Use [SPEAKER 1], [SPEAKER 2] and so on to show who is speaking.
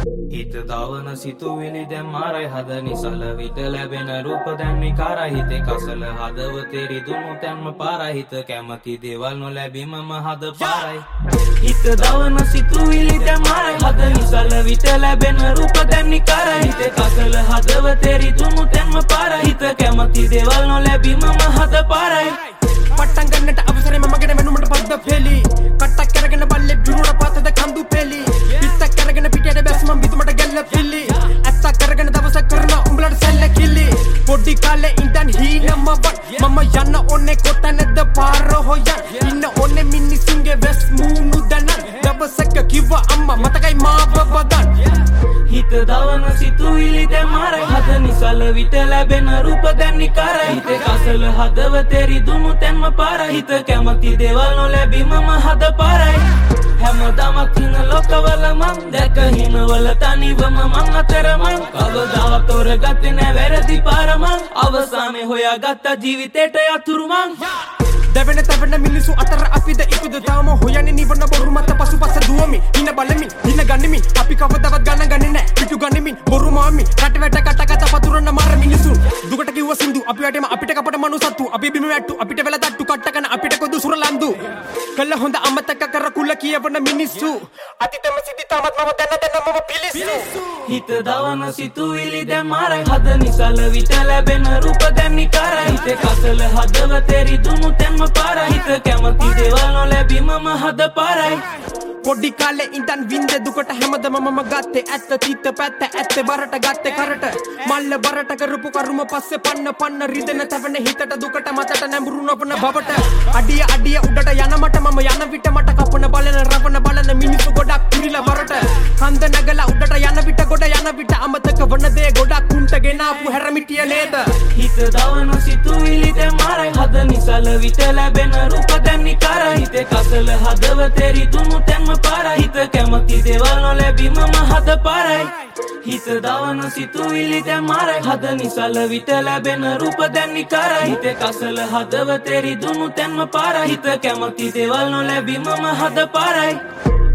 [SPEAKER 1] හිත දවන සිතුවිලි දැන් මාරයි හද නිසල විට ලැබෙන රූප දැන් නිකාරයි හිතේ කසල හදවතේ රිදුණු තැන්ම පාරයි හිත කැමති දේවල් නොලැබීමම හද පාරයි හිත දවන සිතුවිලි දැන් මාරයි හද නිසල විට ලැබෙන රූප දැන් නිකාරයි හිතේ කසල හදවතේ රිදුණු තැන්ම පාරයි හිත කැමති දේවල් නොලැබීමම හද පාරයි
[SPEAKER 2] පට්ටම් ගන්නට අවසරේ මමගෙන වෙනුමට පද්ද පෙලි කට්ටක් කරගෙන බල්ලේ බිරුණ පාතද කඳු පෙලි පිටක් කරගෙන පිටේට බැස් මම විදුමට ගැල්ල පිලි ඇත්තක් කරගෙන දවසක් කරන උඹලට සැල්ල කිලි පොඩි කාලේ ඉඳන් හීනම වත් මම යන්න ඕනේ කොතැනද පාර හොයන් ඉන්න ඕනේ මිනිසුන්ගේ වෙස් මූණු දනන් දවසක කිව්වා අම්මා මතකයි මාව බදන්
[SPEAKER 1] හිත දවන සිතුවිලි දැන් මාරයි හද නිසල විට ලැබෙන රූප දැන් නිකාරයි හිතේ කසල හදවතේ රිදුණු තැන්ම පාරයි හිත කැමති දේවල් නොලැබීමම හද පාරයි හැමදාමත් හින ලෝකවල මං දැක හිනවල තනිවම මං අතර මං කවදාවත් තෝරගත්තේ නෑ වැරදි පාර මං අවසානයේ හොයාගත්ත ජීවිතේට යතුරු මං
[SPEAKER 2] දෙවෙන තවෙන මිනිසු අතර අපිද ඉපද තාම හොයන්නේ නිවන බොරු මත පසුපස දුවමි හින බලමි හින ගනිමි අපි කවදාවත් ගණන් ගන්නේ නෑ පිටු ගනිමි බොරු මාමි රට වැට කටකත පතුරන මාර මිනිසු දුකට කිව්ව සින්දු අපි වැටෙම අපිට කපට මනුසත්තු අපි බිම වැට්ටු අපිට වෙලා තට්ටු කට්ටකන අපිට කොදු සුරලන්දු කළ හොඳ අමතක කර කුල කියවන මිනිස්සු අතිතම සිද්ධි තාමත් මම දැන මම පිලිස්සු
[SPEAKER 1] හිත දවන සිතුවිලි දැන් මාරයි හද නිසල විට ලැබෙන රූප දැන් නිකාරයි හිතේ කසල හදවතේ රිදුණු තැන්ම පාරයි හිත කැමති දේවල් නොලැබීමම හද පාරයි
[SPEAKER 2] පොඩි කාලේ ඉඳන් වින්ද දුකට හැමදම මම ගත්තේ ඇත්ත තිත්ත පැත්ත ඇත්තේ බරට ගත්තේ කරට මල්ල බරට කරපු කරුම පස්සේ පන්න රිදෙන තවන හිතට දුකට මතට නැඹුරු නොවන බවට අඩිය උඩට යන මට මම යන විට මට කපන බලන රවන බලන මිනිස්සු ගොඩක් පිරිලා බරට කන්ද නැගලා උඩට යන විට ගොඩ යන විට අමතක වන දේ ගොඩක් උන්ට ගෙනාපු හැරමිටිය නේද
[SPEAKER 1] හිත දවන සිතුවිලි දැන් මාරයි හද නිසල විට ලැබෙන රූප දැන් නිකාරයි හිතේ කසල හදවතේ රිදුණු තැන්ම පාරයි හිත කැමති දේවල් නොලැබීමම හද පාරයි හිත දවන සිතුවිලි දැන් මාරයි හද නිසල විට ලැබෙන රූප දැන් නිකාරයි හිතේ කසල හදවතේ රිදුණු තැන්ම පාරයි හිත කැමති දේවල් නොලැබීමම හද පාරයි